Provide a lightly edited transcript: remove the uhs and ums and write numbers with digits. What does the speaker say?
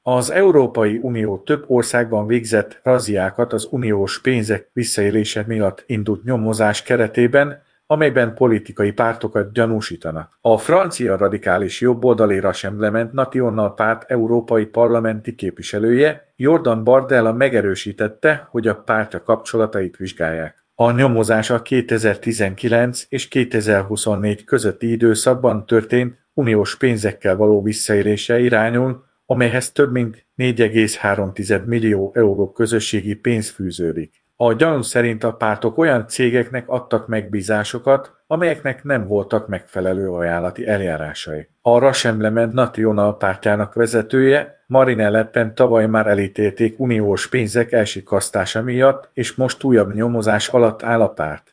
Az Európai Unió több országban végzett razziákat az uniós pénzek visszaélése miatt indult nyomozás keretében, amelyben politikai pártokat gyanúsítanak. A francia radikális jobboldali Rassemblement National párt európai parlamenti képviselője, Jordan Bardella megerősítette, hogy a pártja kapcsolatait vizsgálják. A nyomozás a 2019 és 2024 közötti időszakban történt uniós pénzekkel való visszaélése irányul, amelyhez több mint 4,3 millió euró közösségi pénz fűződik. A gyanú szerint a pártok olyan cégeknek adtak megbízásokat, amelyeknek nem voltak megfelelő ajánlati eljárásai. A Rassemblement National pártjának vezetője, Marine Le Pen tavaly már elítélték uniós pénzek elsikasztása miatt, és most újabb nyomozás alatt áll a párt.